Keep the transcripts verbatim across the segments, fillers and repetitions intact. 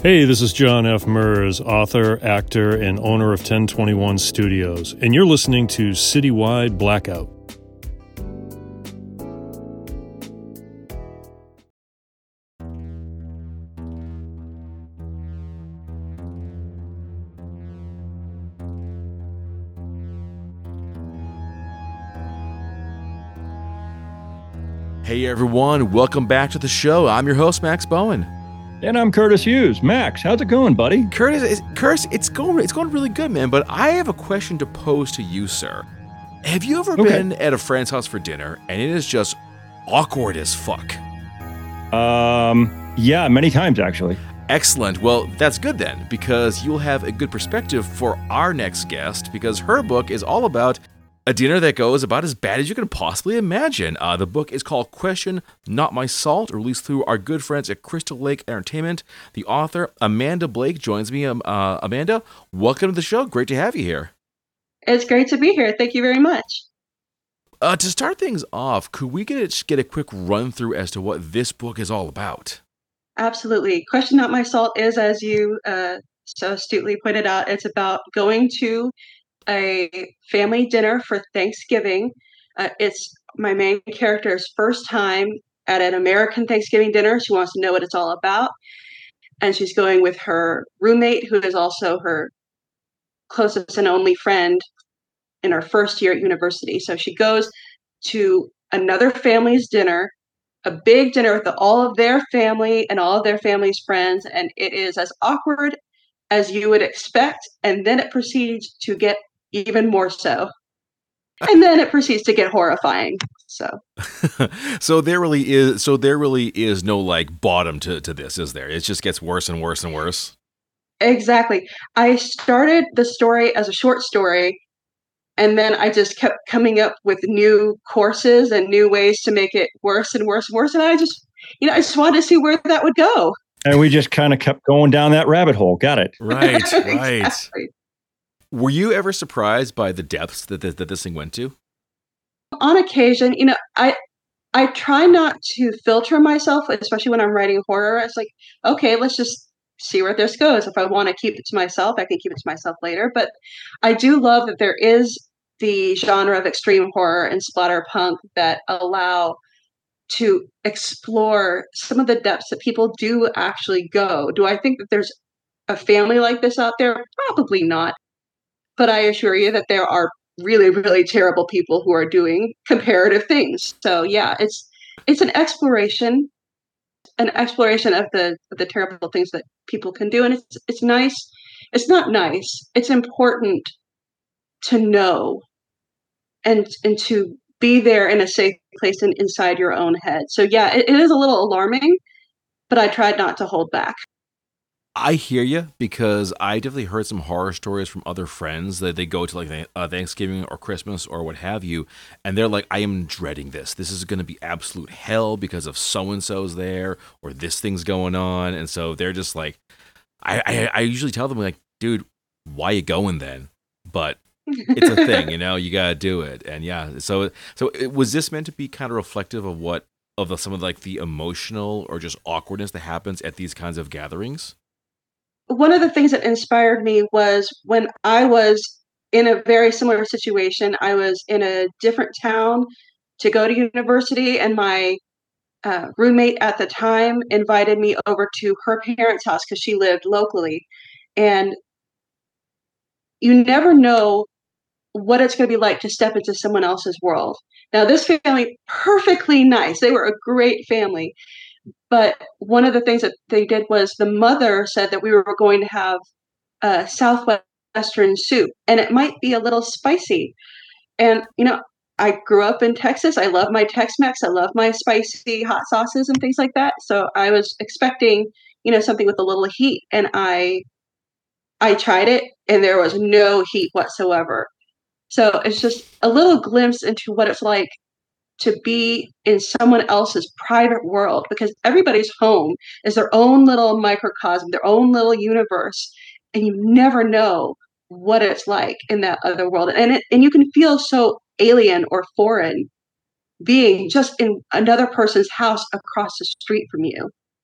Hey, this is John F. Murs, author, actor, and owner of ten twenty-one Studios, and you're listening to Citywide Blackout. Hey everyone, welcome back to the show. I'm your host, Max Bowen. And I'm Curtis Hughes. Max, how's it going, buddy? Curtis, it's, Curtis, it's going, it's going really good, man. But I have a question to pose to you, sir. Have you ever Okay. been at a friend's house for dinner and it is just awkward as fuck? Um, yeah, many times actually. Excellent. Well, that's good then, because you'll have a good perspective for our next guest, because her book is all about a dinner that goes about as bad as you can possibly imagine. Uh, the book is called Question, Not My Salt, released through our good friends at Crystal Lake Entertainment. The author, Amanda Blake, joins me. Um, uh, Amanda, welcome to the show. Great to have you here. It's great to be here. Thank you very much. Uh, to start things off, could we get a, get a quick run through as to what this book is all about? Absolutely. Question Not My Salt is, as you uh, so astutely pointed out, it's about going to a family dinner for Thanksgiving. Uh, it's my main character's first time at an American Thanksgiving dinner. She wants to know what it's all about. And she's going with her roommate, who is also her closest and only friend in her first year at university. So she goes to another family's dinner, a big dinner with all of their family and all of their family's friends. And it is as awkward as you would expect. And then it proceeds to get even more so. And then it proceeds to get horrifying. So so there really is so there really is no like bottom to, to this, is there? It just gets worse and worse and worse. exactly. I started the story as a short story, and then I just kept coming up with new courses and new ways to make it worse and worse and worse. And I just, you know, I just wanted to see where that would go. And we just kind of kept going down that rabbit hole. Got it. Right, right. Exactly. Were you ever surprised by the depths that, that, that this thing went to? On occasion, you know, I I try not to filter myself, especially when I'm writing horror. It's like, okay, let's just see where this goes. If I want to keep it to myself, I can keep it to myself later. But I do love that there is the genre of extreme horror and splatterpunk that allow to explore some of the depths that people do actually go. Do I think that there's a family like this out there? Probably not. But I assure you that there are really, really terrible people who are doing comparative things. So yeah, it's it's an exploration, an exploration of the of the terrible things that people can do, and it's it's nice. It's not nice. It's important to know and and to be there in a safe place and inside your own head. So yeah, it, it is a little alarming, but I tried not to hold back. I hear you, because I definitely heard some horror stories from other friends that they go to like th- uh, Thanksgiving or Christmas or what have you, and they're like, I am dreading this. This is going to be absolute hell because of so-and-so's there, or this thing's going on. And so they're just like, I, I, I usually tell them like, dude, why you going then? But it's a thing, you know, you got to do it. And yeah, so, so it, was this meant to be kind of reflective of what, of the, some of like the emotional or just awkwardness that happens at these kinds of gatherings? One of the things that inspired me was when I was in a very similar situation. I was in a different town to go to university, and my uh, roommate at the time invited me over to her parents' house because she lived locally. And you never know what it's going to be like to step into someone else's world. Now, this family, perfectly nice. They were a great family. But one of the things that they did was the mother said that we were going to have a Southwestern soup, and it might be a little spicy. And, you know, I grew up in Texas. I love my Tex-Mex. I love my spicy hot sauces and things like that. So I was expecting, you know, something with a little heat. And I I tried it, and there was no heat whatsoever. So it's just a little glimpse into what it's like to be in someone else's private world, because everybody's home is their own little microcosm, their own little universe, and you never know what it's like in that other world. And it, and you can feel so alien or foreign being just in another person's house across the street from you.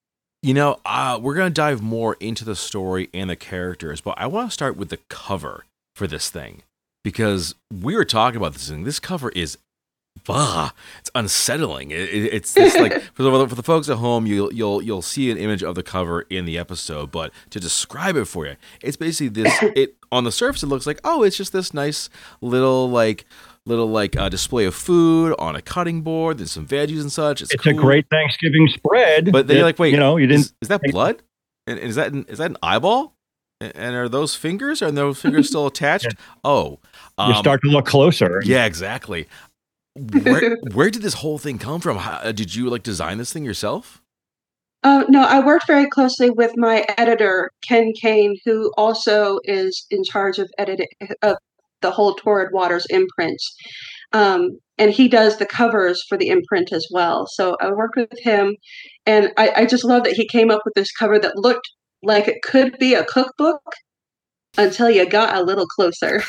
You know, uh, we're going to dive more into the story and the characters, but I want to start with the cover for this thing because we were talking about this thing. This cover is, bah, it's unsettling. It, it, it's this like for the, for the folks at home, you'll you'll you'll see an image of the cover in the episode, but to describe it for you, it's basically this. It on the surface, it looks like oh, it's just this nice little like. little like uh, display of food on a cutting board. There's some veggies and such. It's, it's cool. a great Thanksgiving spread. But then that, you're like, wait, you know, you didn't. Is, is that blood? And is that an, is that an eyeball? And, and are those fingers? Are those fingers still attached? Yeah. Oh, um, you start to look closer. Yeah, exactly. Where where did this whole thing come from? How, did you like design this thing yourself? Uh, no, I worked very closely with my editor, Ken Kane, who also is in charge of editing of the whole Torrid Waters imprint. Um, and he does the covers for the imprint as well. So I worked with him, and I, I just love that he came up with this cover that looked like it could be a cookbook until you got a little closer.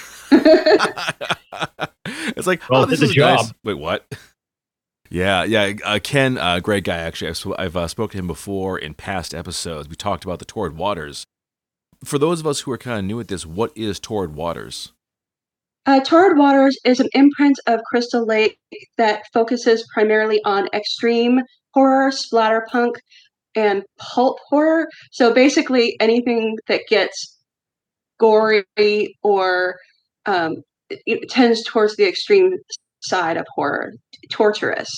It's like, well, oh, this is is job. Nice. Wait, what? Yeah, yeah. Uh, Ken, uh, great guy, actually. I've, I've uh, spoken to him before in past episodes. We talked about the Torrid Waters. For those of us who are kind of new at this, what is Torrid Waters? Uh, Torrid Waters is an imprint of Crystal Lake that focuses primarily on extreme horror, splatterpunk, and pulp horror. So basically anything that gets gory or um, it, it tends towards the extreme side of horror, torturous.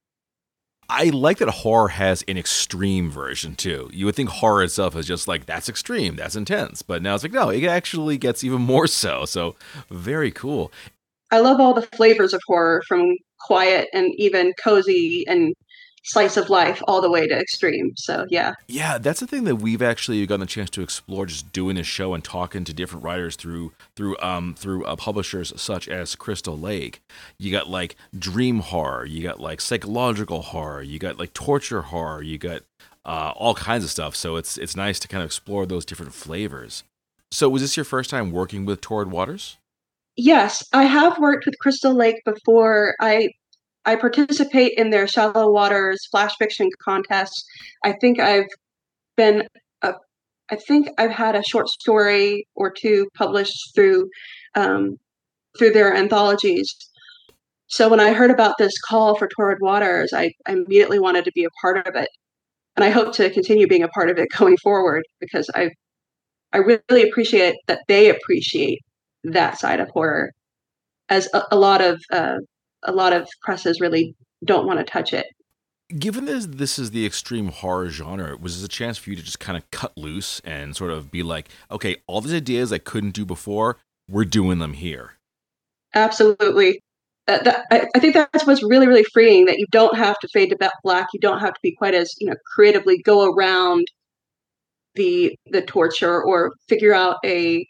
I like that horror has an extreme version too. You would think horror itself is just like, that's extreme, that's intense. But now it's like, no, it actually gets even more so. So very cool. I love all the flavors of horror, from quiet and even cozy and slice of life all the way to extreme. So yeah. Yeah, that's the thing that we've actually gotten a chance to explore just doing this show and talking to different writers through through um through uh, publishers such as Crystal Lake. You got like dream horror, you got like psychological horror, you got like torture horror, you got uh, all kinds of stuff. So it's it's nice to kind of explore those different flavors. So was this your first time working with Torrid Waters? Yes, I have worked with Crystal Lake before. I I participate in their Shallow Waters flash fiction contests. I think I've been, a, I think I've had a short story or two published through, um, through their anthologies. So when I heard about this call for Torrid Waters, I, I immediately wanted to be a part of it, and I hope to continue being a part of it going forward because I, I really appreciate that they appreciate that side of horror, as a, a lot of. Uh, a lot of presses really don't want to touch it. Given this, this is the extreme horror genre, was this a chance for you to just kind of cut loose and sort of be like, okay, all these ideas I couldn't do before, we're doing them here? Absolutely. Uh, that, I, I think that's what's really, really freeing, that you don't have to fade to black. You don't have to be quite as, you know, creatively go around the the torture or figure out a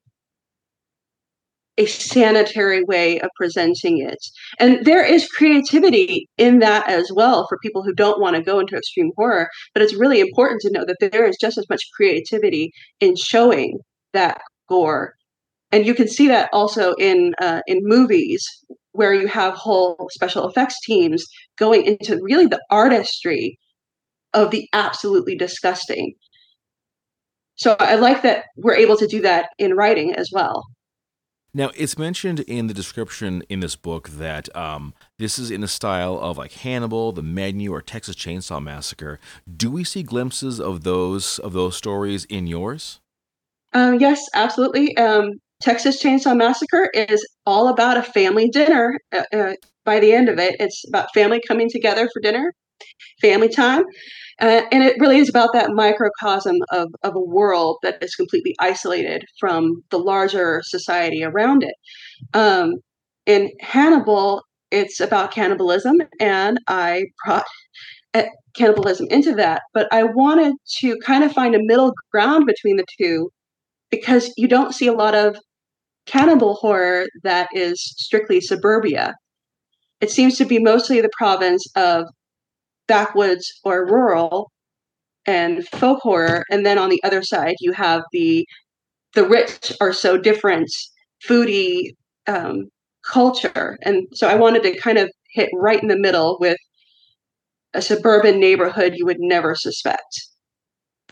a sanitary way of presenting it. And there is creativity in that as well for people who don't want to go into extreme horror, but it's really important to know that there is just as much creativity in showing that gore. And you can see that also in uh, in movies where you have whole special effects teams going into really the artistry of the absolutely disgusting. So I like that we're able to do that in writing as well. Now, it's mentioned in the description in this book that um, this is in the style of like Hannibal, The Menu, or Texas Chainsaw Massacre. Do we see glimpses of those of those stories in yours? Um, yes, absolutely. Um, Texas Chainsaw Massacre is all about a family dinner. Uh, uh, by the end of it, it's about family coming together for dinner, family time. Uh, and it really is about that microcosm of, of a world that is completely isolated from the larger society around it. Um, in Hannibal, it's about cannibalism, and I brought uh, cannibalism into that. But I wanted to kind of find a middle ground between the two, because you don't see a lot of cannibal horror that is strictly suburbia. It seems to be mostly the province of backwoods or rural and folk horror, and then on the other side you have the the rich are so different foodie um, culture. And so I wanted to kind of hit right in the middle with a suburban neighborhood you would never suspect,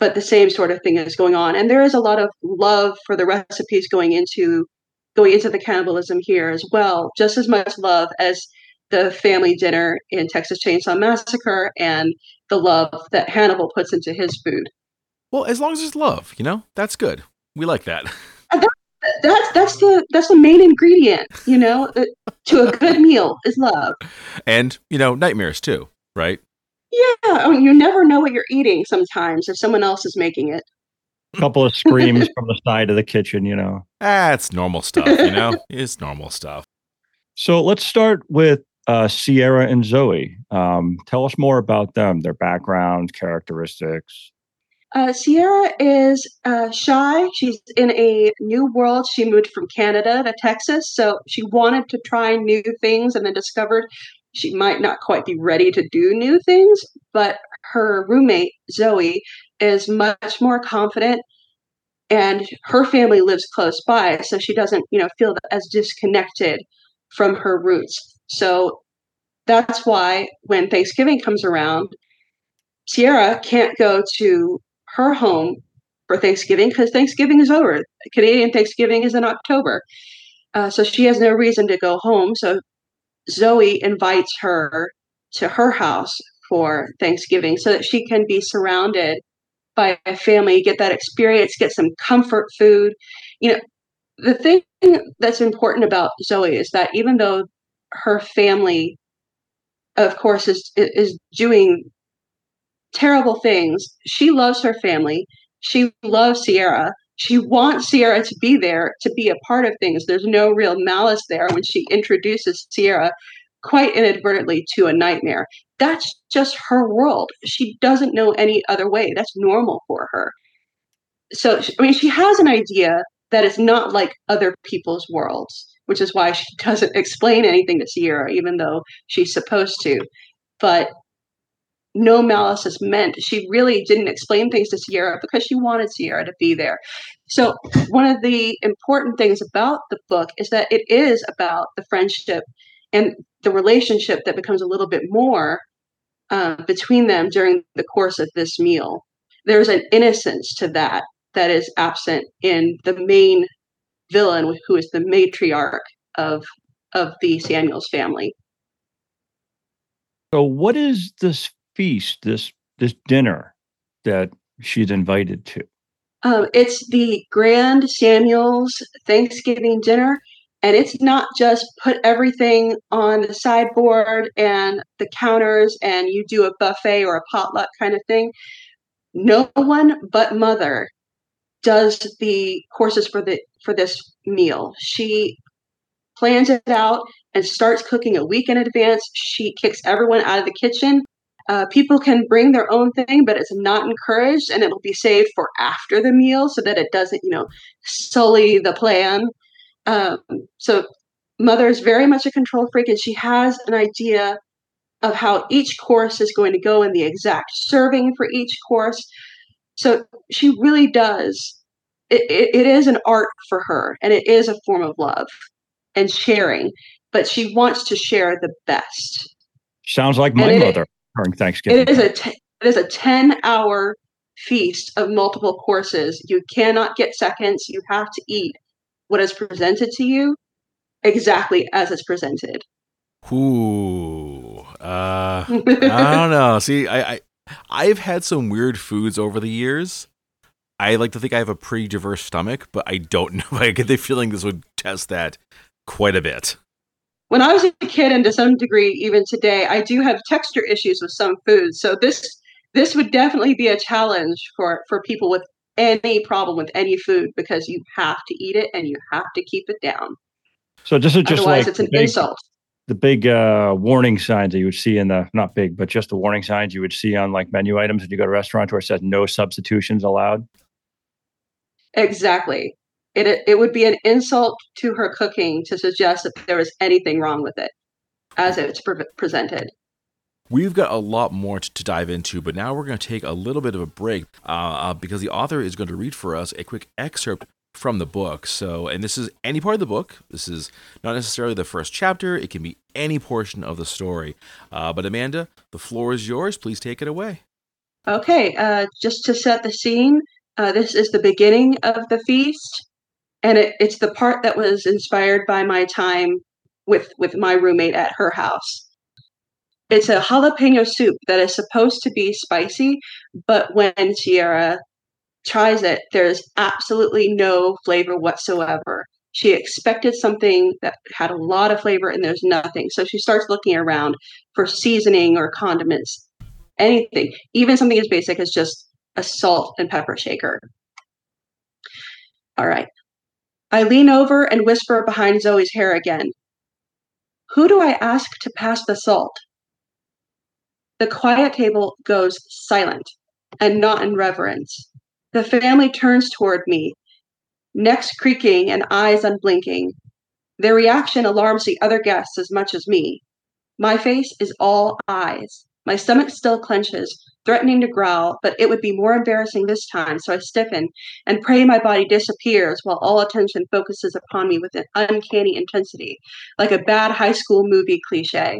but the same sort of thing is going on. And there is a lot of love for the recipes going into going into the cannibalism here as well. Just as much love as the family dinner in Texas Chainsaw Massacre and the love that Hannibal puts into his food. Well, as long as there's love, you know, that's good. We like that. That, that's that's the that's the main ingredient, you know, to a good meal is love. And, you know, nightmares too, right? Yeah, I mean, you never know what you're eating sometimes if someone else is making it. A couple of screams from the side of the kitchen, you know. Ah, it's normal stuff, you know? It's normal stuff. So let's start with uh, Sierra and Zoe. Um, tell us more about them, their background, characteristics. Uh, Sierra is uh, shy. She's in a new world. She moved from Canada to Texas, so she wanted to try new things and then discovered she might not quite be ready to do new things, but her roommate, Zoe, is much more confident, and her family lives close by, so she doesn't, you know, feel as disconnected from her roots. So that's why when Thanksgiving comes around, Sierra can't go to her home for Thanksgiving because Thanksgiving is over. Canadian Thanksgiving is in October. Uh, so she has no reason to go home. So Zoe invites her to her house for Thanksgiving so that she can be surrounded by a family, get that experience, get some comfort food. You know, the thing that's important about Zoe is that even though her family, of course, is is doing terrible things, she loves her family. She loves Sierra. She wants Sierra to be there, to be a part of things. There's no real malice there when she introduces Sierra quite inadvertently to a nightmare. That's just her world. She doesn't know any other way. That's normal for her. So, I mean, she has an idea that is not like other people's worlds, which is why she doesn't explain anything to Sierra, even though she's supposed to. But no malice is meant. She really didn't explain things to Sierra because she wanted Sierra to be there. So one of the important things about the book is that it is about the friendship and the relationship that becomes a little bit more uh, between them during the course of this meal. There's an innocence to that that is absent in the main villain, who is the matriarch of of the Samuels family. So what is this feast, this this dinner that she's invited to? Um, it's the Grand Samuels Thanksgiving dinner, and it's not just put everything on the sideboard and the counters and you do a buffet or a potluck kind of thing. No one but Mother does the courses for the for this meal. She plans it out and starts cooking a week in advance. She kicks everyone out of the kitchen. Uh, people can bring their own thing, but it's not encouraged, and it'll be saved for after the meal so that it doesn't, you know, sully the plan. Um, so Mother is very much a control freak, and she has an idea of how each course is going to go and the exact serving for each course. So she really does. It, it, it is an art for her, and it is a form of love and sharing, but she wants to share the best. Sounds like my it, mother during Thanksgiving. It is a t- it is a ten-hour feast of multiple courses. You cannot get seconds. You have to eat what is presented to you exactly as it's presented. Ooh, uh, I don't know. See, I, I I've had some weird foods over the years. I like to think I have a pretty diverse stomach, but I don't know. I get the feeling this would test that quite a bit. When I was a kid, and to some degree even today, I do have texture issues with some foods. So this this would definitely be a challenge for, for people with any problem with any food, because you have to eat it and you have to keep it down. So this is just Otherwise, like it's an big, insult. The big uh, warning signs that you would see in the, not big, but just the warning signs you would see on like menu items when you go to restaurants where it says no substitutions allowed. Exactly. It it would be an insult to her cooking to suggest that there was anything wrong with it as it's pre- presented. We've got a lot more to dive into, but now we're going to take a little bit of a break uh, uh, because the author is going to read for us a quick excerpt from the book. So, and this is any part of the book. This is not necessarily the first chapter. It can be any portion of the story. Uh, but Amanda, the floor is yours. Please take it away. Okay, uh, just to set the scene, uh, this is the beginning of the feast, and it, it's the part that was inspired by my time with with my roommate at her house. It's a jalapeno soup that is supposed to be spicy, but when Sierra tries it, there's absolutely no flavor whatsoever. She expected something that had a lot of flavor, and there's nothing. So she starts looking around for seasoning or condiments, anything, even something as basic as just a salt and pepper shaker. All right. I lean over and whisper behind Zoe's hair again. Who do I ask to pass the salt? The quiet table goes silent, and not in reverence. The family turns toward me, necks creaking and eyes unblinking. Their reaction alarms the other guests as much as me. My face is all eyes. My stomach still clenches, threatening to growl, but it would be more embarrassing this time, so I stiffen and pray my body disappears while all attention focuses upon me with an uncanny intensity, like a bad high school movie cliche.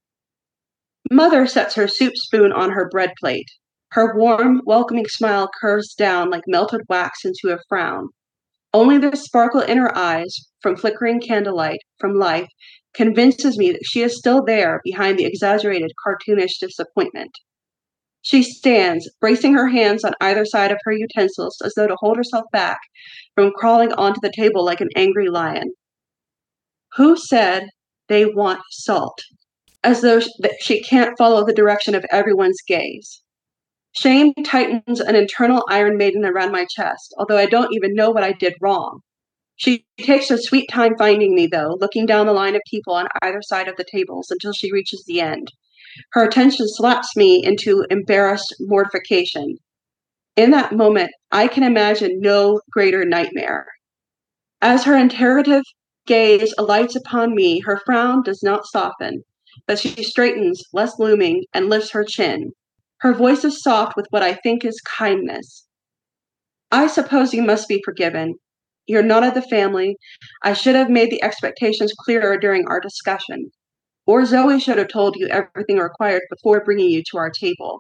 Mother sets her soup spoon on her bread plate. Her warm, welcoming smile curves down like melted wax into a frown. Only the sparkle in her eyes, from flickering candlelight, from life, convinces me that she is still there behind the exaggerated, cartoonish disappointment. She stands, bracing her hands on either side of her utensils as though to hold herself back from crawling onto the table like an angry lion. Who said they want salt? As though she can't follow the direction of everyone's gaze. Shame tightens an internal Iron Maiden around my chest, although I don't even know what I did wrong. She takes her sweet time finding me, though, looking down the line of people on either side of the tables until she reaches the end. Her attention slaps me into embarrassed mortification. In that moment, I can imagine no greater nightmare. As her interrogative gaze alights upon me, her frown does not soften, but she straightens, less looming, and lifts her chin. Her voice is soft with what I think is kindness. I suppose you must be forgiven. You're not of the family. I should have made the expectations clearer during our discussion. Or Zoe should have told you everything required before bringing you to our table.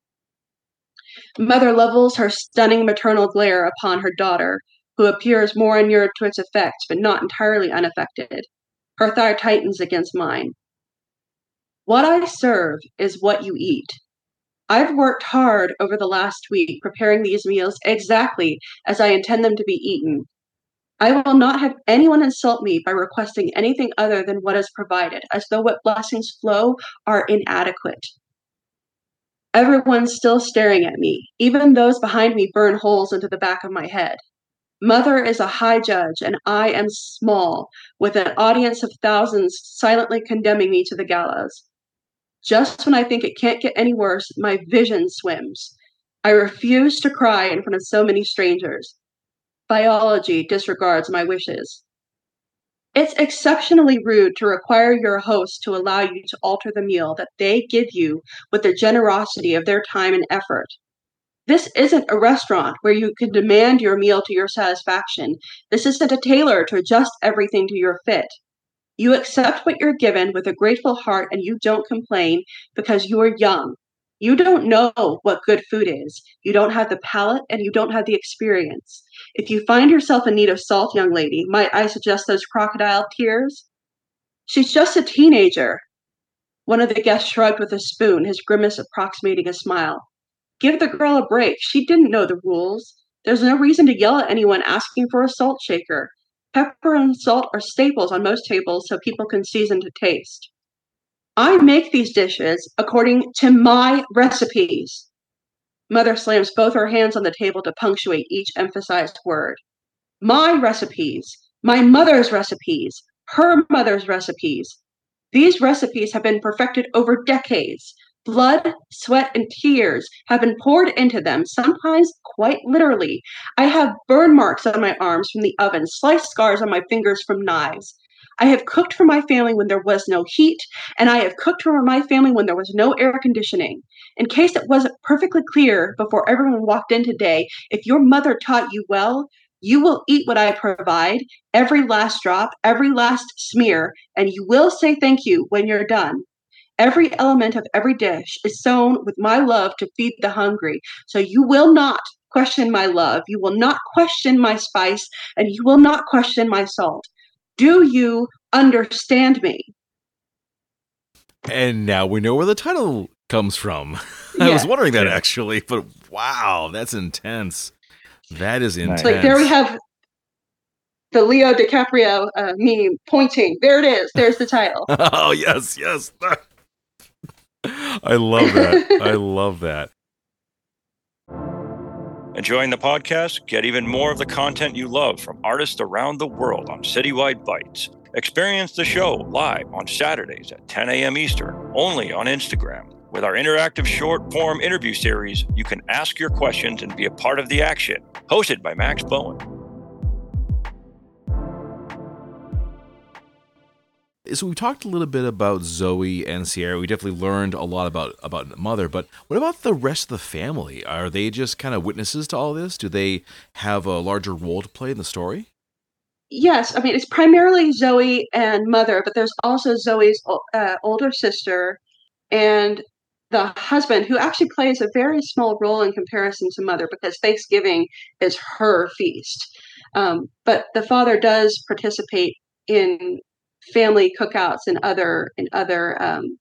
Mother levels her stunning maternal glare upon her daughter, who appears more inured to its effects, but not entirely unaffected. Her thigh tightens against mine. What I serve is what you eat. I've worked hard over the last week preparing these meals exactly as I intend them to be eaten. I will not have anyone insult me by requesting anything other than what is provided, as though what blessings flow are inadequate. Everyone's still staring at me. Even those behind me burn holes into the back of my head. Mother is a high judge, and I am small, with an audience of thousands silently condemning me to the gallows. Just when I think it can't get any worse, my vision swims. I refuse to cry in front of so many strangers. Biology disregards my wishes. It's exceptionally rude to require your host to allow you to alter the meal that they give you with the generosity of their time and effort. This isn't a restaurant where you can demand your meal to your satisfaction. This isn't a tailor to adjust everything to your fit. You accept what you're given with a grateful heart and you don't complain because you are young. You don't know what good food is. You don't have the palate and you don't have the experience. If you find yourself in need of salt, young lady, might I suggest those crocodile tears? She's just a teenager. One of the guests shrugged with a spoon, his grimace approximating a smile. Give the girl a break. She didn't know the rules. There's no reason to yell at anyone asking for a salt shaker. Pepper and salt are staples on most tables so people can season to taste. I make these dishes according to my recipes. Mother slams both her hands on the table to punctuate each emphasized word. My recipes, my mother's recipes, her mother's recipes. These recipes have been perfected over decades. Blood, sweat, and tears have been poured into them, sometimes quite literally. I have burn marks on my arms from the oven, sliced scars on my fingers from knives. I have cooked for my family when there was no heat, and I have cooked for my family when there was no air conditioning. In case it wasn't perfectly clear before everyone walked in today, if your mother taught you well, you will eat what I provide, every last drop, every last smear, and you will say thank you when you're done. Every element of every dish is sown with my love to feed the hungry. So you will not question my love. You will not question my spice, and you will not question my salt. Do you understand me? And now we know where the title comes from. I Yeah. was wondering that Yeah. actually, but wow, that's intense. That is Nice. intense. Like there we have the Leo DiCaprio uh, meme pointing. There it is. There's the title. Oh, yes, yes. I love that. I love that. Enjoying the podcast? Get even more of the content you love from artists around the world on Citywide Bites. Experience the show live on Saturdays at ten a.m. Eastern, only on Instagram. With our interactive short-form interview series, you can ask your questions and be a part of the action. Hosted by Max Bowen. So we talked a little bit about Zoe and Sierra. We definitely learned a lot about about Mother, but what about the rest of the family? Are they just kind of witnesses to all this? Do they have a larger role to play in the story? Yes, I mean it's primarily Zoe and Mother, but there's also Zoe's uh, older sister and the husband, who actually plays a very small role in comparison to Mother because Thanksgiving is her feast. Um, but the father does participate in family cookouts and other in other um,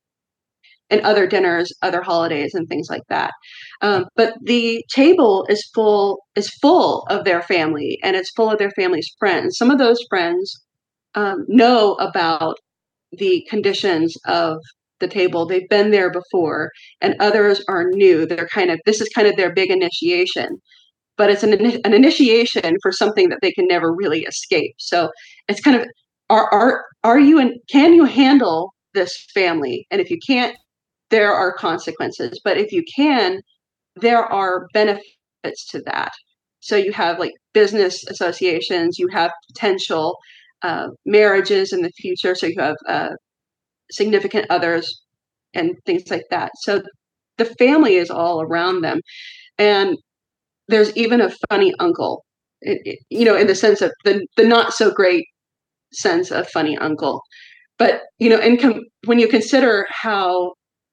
and other dinners, other holidays, and things like that. Um, but the table is full is full of their family, and it's full of their family's friends. Some of those friends um, know about the conditions of the table. They've been there before, and others are new. They're kind of this is kind of their big initiation, but it's an an initiation for something that they can never really escape. So it's kind of are are are you and can you handle this family? And if you can't, there are consequences. But if you can, there are benefits to that. So you have like business associations, you have potential uh, marriages in the future. So you have uh, significant others and things like that. So the family is all around them. And there's even a funny uncle, it, it, you know, in the sense of the, the not so great sense of funny uncle. But, you know, in com- when you consider how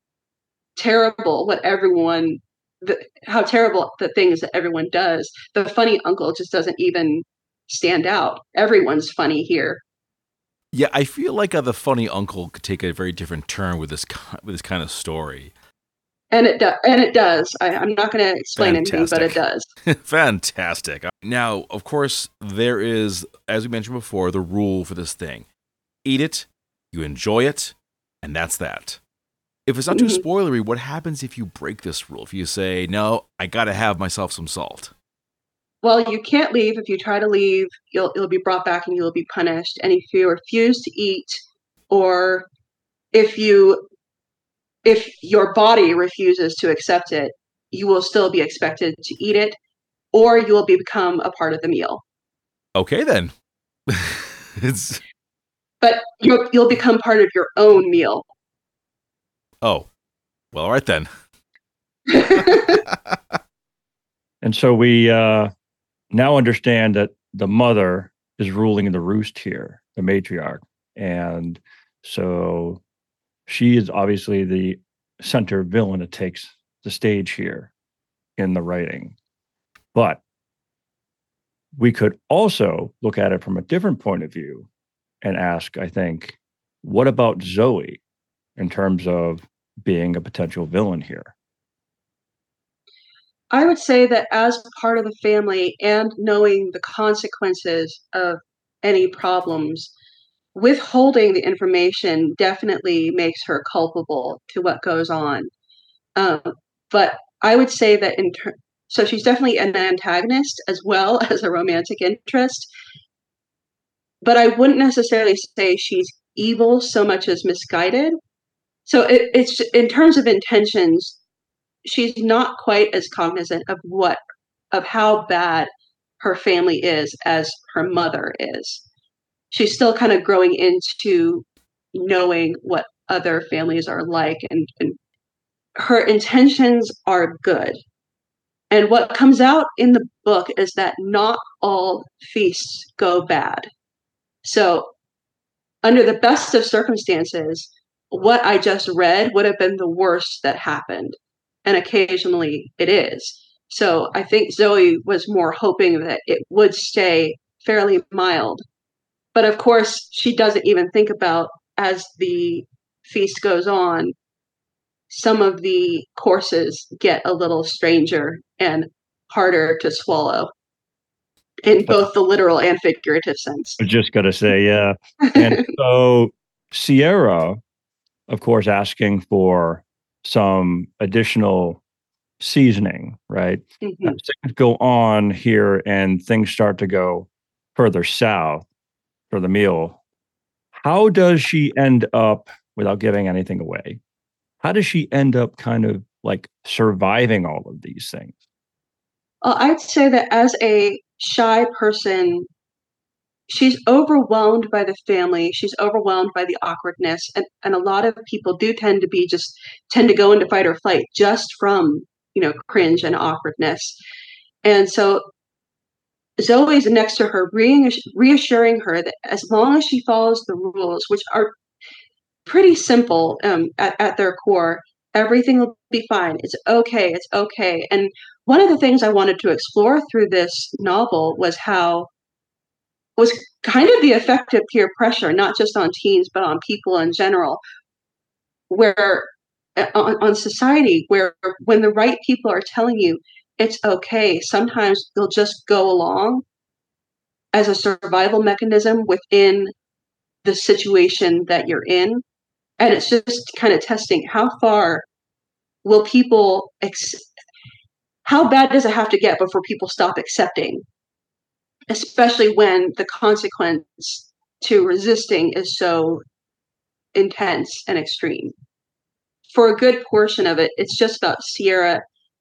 terrible what everyone the, how terrible the things that everyone does, the funny uncle just doesn't even stand out. Everyone's funny here. Yeah, I feel like uh, the funny uncle could take a very different turn with this with this kind of story. And it does. And it does. I, I'm not going to explain anything, but it does. Fantastic. Now, of course, there is, as we mentioned before, the rule for this thing: eat it, you enjoy it, and that's that. If it's not too Mhm. spoilery, what happens if you break this rule? If you say, no, I got to have myself some salt. Well, you can't leave. If you try to leave, you'll you'll be brought back and you will be punished. And if you refuse to eat, or if you if your body refuses to accept it, you will still be expected to eat it, or you will be, become a part of the meal. Okay, then. It's But you'll you'll become part of your own meal. oh, well, all right then. And so we uh, now understand that the mother is ruling the roost here, the matriarch. And so she is obviously the center villain that takes the stage here in the writing. But we could also look at it from a different point of view and ask, I think, what about Zoe in terms of being a potential villain here? I would say that as part of the family and knowing the consequences of any problems, withholding the information definitely makes her culpable to what goes on. Um, but I would say that in ter- so she's definitely an antagonist as well as a romantic interest. But I wouldn't necessarily say she's evil so much as misguided. So it, it's in terms of intentions, she's not quite as cognizant of what of how bad her family is as her mother is. She's still kind of growing into knowing what other families are like, and, and her intentions are good. And what comes out in the book is that not all feasts go bad. So under the best of circumstances, what I just read would have been the worst that happened. And occasionally it is. So I think Zoe was more hoping that it would stay fairly mild. But of course, she doesn't even think about, as the feast goes on, some of the courses get a little stranger and harder to swallow in both the literal and figurative sense. I was just going to say, yeah. And so Sierra, of course, asking for some additional seasoning, right? Mhm. As things go on here and things start to go further south for the meal, how does she end up, without giving anything away, how does she end up kind of like surviving all of these things? Uh, I'd say that as a shy person, she's overwhelmed by the family. She's overwhelmed by the awkwardness, and, and a lot of people do tend to be just tend to go into fight or flight just from, you know, cringe and awkwardness. And so Zoe's next to her, reass- reassuring her that as long as she follows the rules, which are pretty simple um, at, at their core, everything will be fine. It's okay. It's okay. And one of the things I wanted to explore through this novel was how was kind of the effect of peer pressure, not just on teens, but on people in general, where uh, on, on society, where when the right people are telling you it's okay, sometimes they'll just go along as a survival mechanism within the situation that you're in. And it's just kind of testing how far will people, ex- how bad does it have to get before people stop accepting, especially when the consequence to resisting is so intense and extreme. For a good portion of it, it's just about Sierra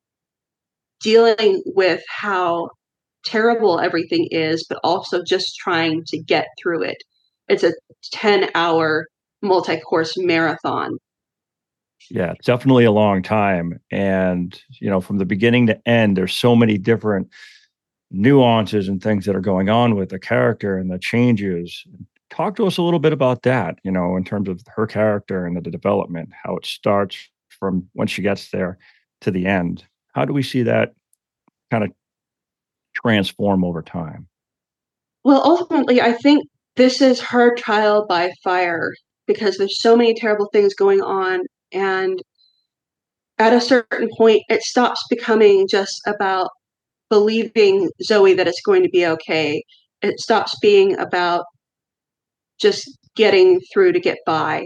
dealing with how terrible everything is, but also just trying to get through it. It's a ten hour multi course marathon. Yeah, it's definitely a long time. And, you know, from the beginning to end, there's so many different nuances and things that are going on with the character and the changes. Talk to us a little bit about that, you know, in terms of her character and the development, how it starts from when she gets there to the end. How do we see that kind of transform over time? Well, ultimately, I think this is her trial by fire because there's so many terrible things going on. And at a certain point, it stops becoming just about believing Zoe that it's going to be okay. It stops being about just getting through to get by.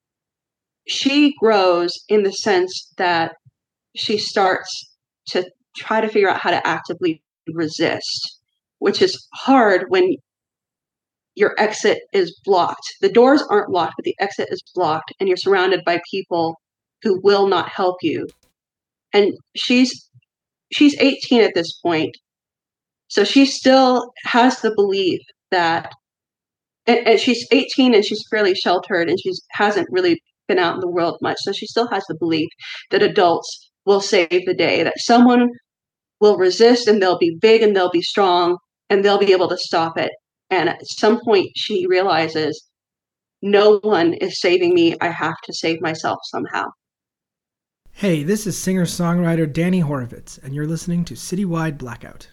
She grows in the sense that she starts to try to figure out how to actively resist, which is hard when your exit is blocked. The doors aren't locked, but the exit is blocked, and you're surrounded by people who will not help you. And she's she's eighteen at this point, so she still has the belief that, and, and she's eighteen and she's fairly sheltered and she hasn't really been out in the world much, so she still has the belief that adults will save the day, that someone will resist and they'll be big and they'll be strong and they'll be able to stop it. And at some point, she realizes no one is saving me. I have to save myself somehow. Hey, this is singer-songwriter Danny Horovitz, and you're listening to Citywide Blackout.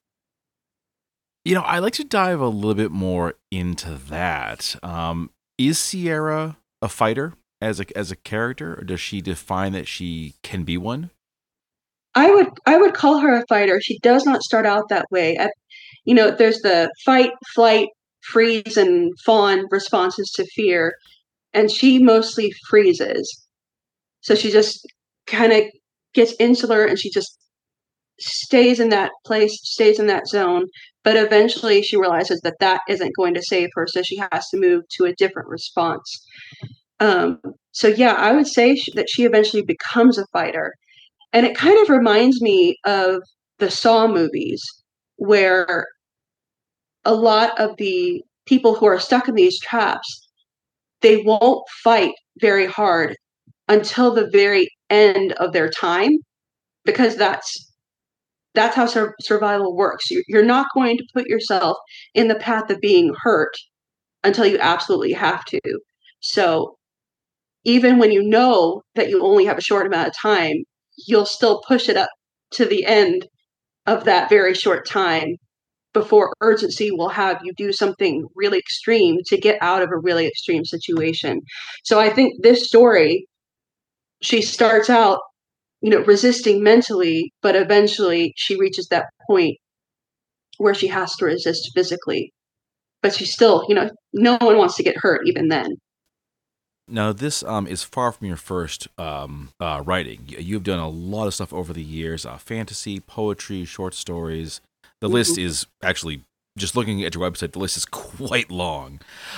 You know, I'd like to dive a little bit more into that. Um, is Sierra a fighter as a as a character, or does she define that she can be one? I would I would call her a fighter. She does not start out that way. At, you know, there's the fight, flight, freeze, and fawn responses to fear, and she mostly freezes. So she just kind of gets insular and she just stays in that place, stays in that zone. But eventually she realizes that that isn't going to save her. So she has to move to a different response. Um, so, yeah, I would say sh- that she eventually becomes a fighter. And it kind of reminds me of the Saw movies, where a lot of the people who are stuck in these traps, they won't fight very hard until the very end of their time, because that's that's how sur- survival works. You're, you're not going to put yourself in the path of being hurt until you absolutely have to. So even when you know that you only have a short amount of time, you'll still push it up to the end of that very short time before urgency will have you do something really extreme to get out of a really extreme situation. So I think this story, she starts out, you know, resisting mentally, but eventually she reaches that point where she has to resist physically. But she still, you know, no one wants to get hurt even then. Now, this um, is far from your first um, uh, writing. You- You've done a lot of stuff over the years, uh, fantasy, poetry, short stories. The Mhm. list is actually, just looking at your website, the list is quite long.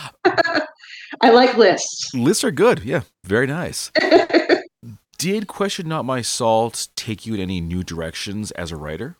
I like lists. Lists are good. Yeah, very nice. Did Question Not My Salt take you in any new directions as a writer?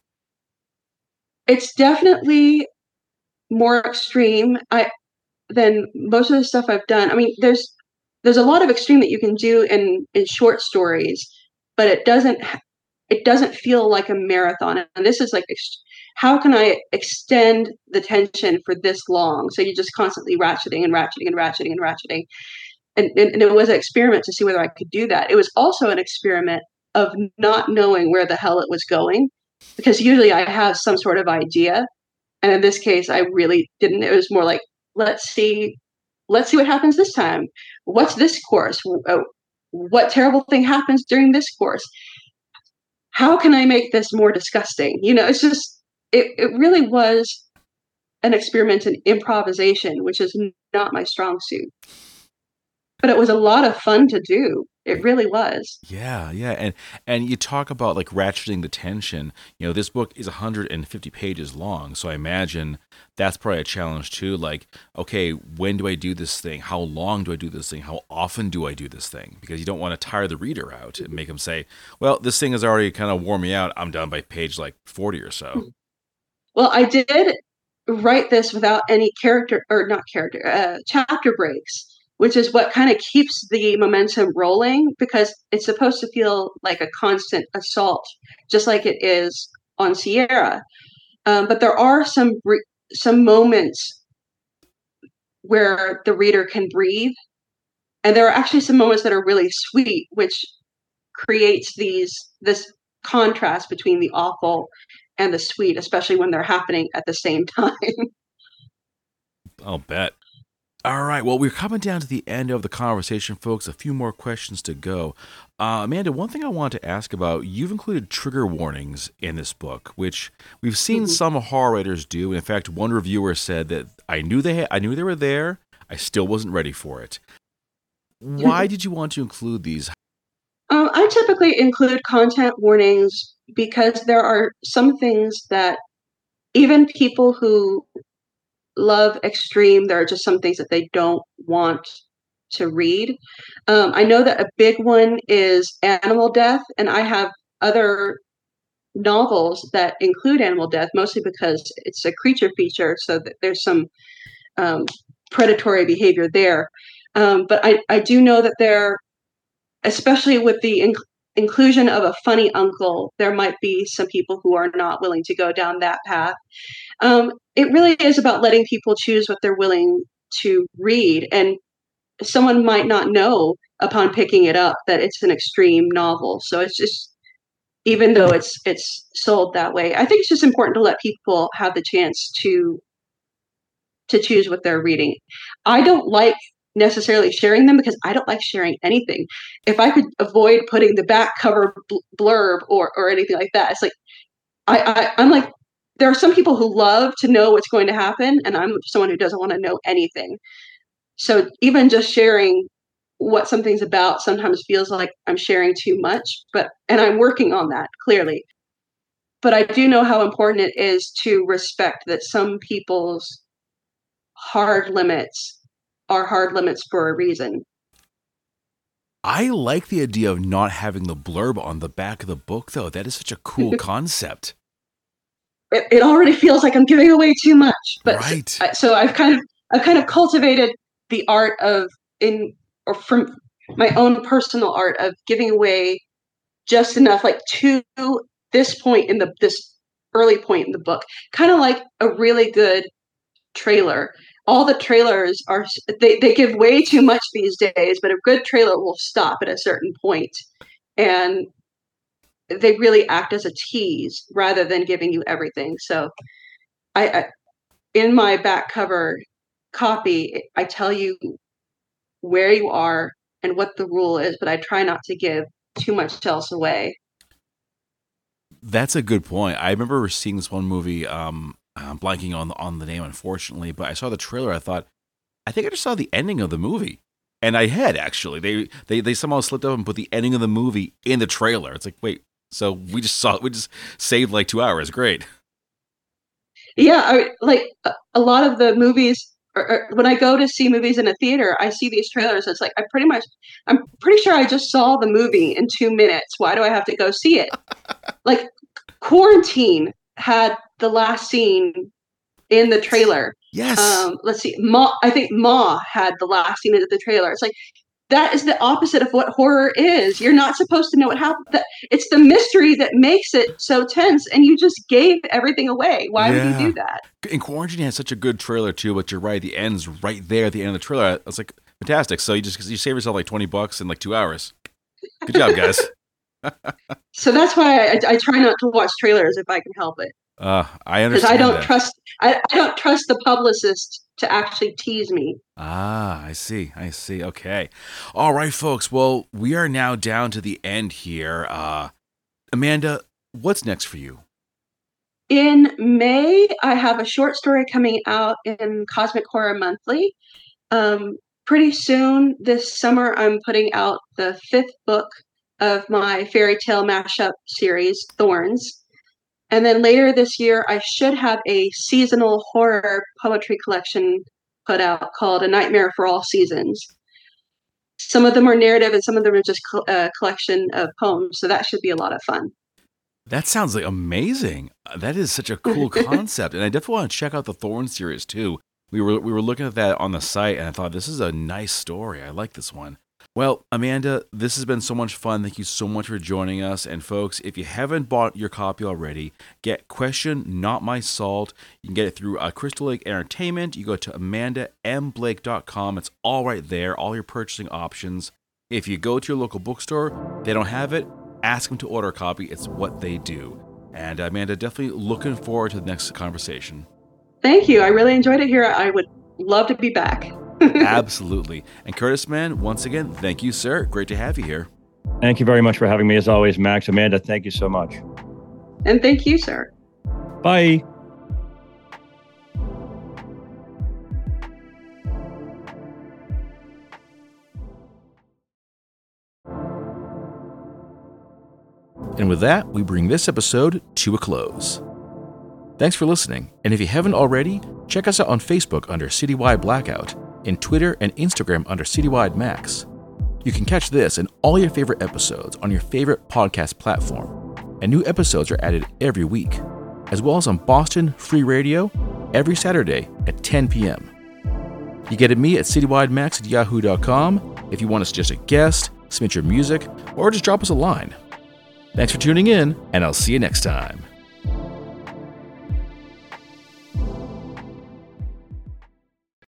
It's definitely more extreme I than most of the stuff I've done. I mean, there's there's a lot of extreme that you can do in in short stories, but it doesn't ha- it doesn't feel like a marathon. And this is like, ex- how can I extend the tension for this long? So you're just constantly ratcheting and ratcheting and ratcheting and ratcheting. And, and, and it was an experiment to see whether I could do that. It was also an experiment of not knowing where the hell it was going, because usually I have some sort of idea, and in this case, I really didn't. It was more like, let's see, let's see what happens this time. What's this course? Uh, What terrible thing happens during this course? How can I make this more disgusting? You know, it's just, it, it really was an experiment in improvisation, which is not my strong suit. But it was a lot of fun to do. It really was. Yeah, yeah, and and you talk about like ratcheting the tension. You know, this book is one hundred fifty pages long, so I imagine that's probably a challenge too. Like, okay, when do I do this thing? How long do I do this thing? How often do I do this thing? Because you don't want to tire the reader out and make them say, "Well, this thing has already kind of worn me out. I'm done by page like forty or so." Well, I did write this without any character, or not character, uh, chapter breaks, which is what kind of keeps the momentum rolling, because it's supposed to feel like a constant assault, just like it is on Sierra. Um, but there are some bre- some moments where the reader can breathe, and there are actually some moments that are really sweet, which creates these this contrast between the awful and the sweet, especially when they're happening at the same time. I'll bet. All right. Well, we're coming down to the end of the conversation, folks. A few more questions to go. Uh, Amanda, one thing I wanted to ask about, you've included trigger warnings in this book, which we've seen Mhm. some horror writers do. In fact, one reviewer said that I knew they had, I knew they were there. I still wasn't ready for it. Why did you want to include these? Um, I typically include content warnings because there are some things that even people who love extreme, there are just some things that they don't want to read. Um, I know that a big one is animal death, and I have other novels that include animal death, mostly because it's a creature feature, so that there's some um, predatory behavior there. Um, but I, I do know that there, especially with the in- inclusion of a funny uncle, there might be some people who are not willing to go down that path. Um, it really is about letting people choose what they're willing to read. And someone might not know upon picking it up that it's an extreme novel. So it's just, even though it's it's sold that way, I think it's just important to let people have the chance to to choose what they're reading. I don't like necessarily sharing them because I don't like sharing anything. If I could avoid putting the back cover bl- blurb or or anything like that, it's like I, I I'm like, there are some people who love to know what's going to happen, and I'm someone who doesn't want to know anything. So even just sharing what something's about sometimes feels like I'm sharing too much, but and I'm working on that clearly. But I do know how important it is to respect that some people's hard limits are hard limits for a reason. I like the idea of not having the blurb on the back of the book, though. That is such a cool concept. It, it already feels like I'm giving away too much, but Right. so, so I've kind of I've kind of cultivated the art of in or from my own personal art of giving away just enough, like to this point in the this early point in the book, kind of like a really good trailer. all the trailers are, they, they give way too much these days, but a good trailer will stop at a certain point, and they really act as a tease rather than giving you everything. So I, I in my back cover copy, I tell you where you are and what the rule is, but I try not to give too much else away. That's a good point. I remember seeing this one movie. Um, I'm blanking on the, on the name, unfortunately, but I saw the trailer. I thought, I think I just saw the ending of the movie, and I had actually. They they they somehow slipped up and put the ending of the movie in the trailer. It's like, wait, so we just saw we just saved like two hours. Great. Yeah, I, like a, a lot of the movies. Or, or when I go to see movies in a theater, I see these trailers. It's like I pretty much, I'm pretty sure I just saw the movie in two minutes. Why do I have to go see it? Like Quarantine had the last scene in the trailer. Yes. Um, let's see. Ma, I think Ma had the last scene in the trailer. It's like that is the opposite of what horror is. You're not supposed to know what happened. It's the mystery that makes it so tense, and you just gave everything away. Why yeah. would you do that? And Quarantine has such a good trailer too, but you're right. The end's right there at the end of the trailer. I was like, fantastic. So you just you save yourself like twenty bucks in like two hours. Good job, guys. So that's why I, I try not to watch trailers if I can help it. Uh, I understand. Because I don't that. trust. I, I don't trust the publicist to actually tease me. Ah, I see. I see. Okay. All right, folks. Well, we are now down to the end here. Uh, Amanda, what's next for you? In May, I have a short story coming out in Cosmic Horror Monthly. Um, pretty soon this summer, I'm putting out the fifth book of my fairy tale mashup series, Thorns. And then later this year, I should have a seasonal horror poetry collection put out called A Nightmare for All Seasons. Some of them are narrative and some of them are just a collection of poems. So that should be a lot of fun. That sounds like amazing. That is such a cool concept. And I definitely want to check out the Thorn series too. We were we were looking at that on the site and I thought this is a nice story. I like this one. Well, Amanda, this has been so much fun. Thank you so much for joining us. And folks, if you haven't bought your copy already, get Question Not My Salt. You can get it through uh, Crystal Lake Entertainment. You go to amanda m blake dot com. It's all right there, all your purchasing options. If you go to your local bookstore, they don't have it, ask them to order a copy. It's what they do. And Amanda, definitely looking forward to the next conversation. Thank you. I really enjoyed it here. I would love to be back. Absolutely. And Curtis, man, once again, thank you, sir. Great to have you here. Thank you very much for having me, as always, Max. Amanda, thank you so much. And thank you, sir. Bye. And with that, we bring this episode to a close. Thanks for listening. And if you haven't already, check us out on Facebook under Citywide Blackout, in Twitter and Instagram under Citywide Max. You can catch this and all your favorite episodes on your favorite podcast platform, and new episodes are added every week, as well as on Boston Free Radio every Saturday at ten p.m. You get at me at citywidemax at yahoo dot com if you want to suggest a guest, submit your music, or just drop us a line. Thanks for tuning in, and I'll see you next time.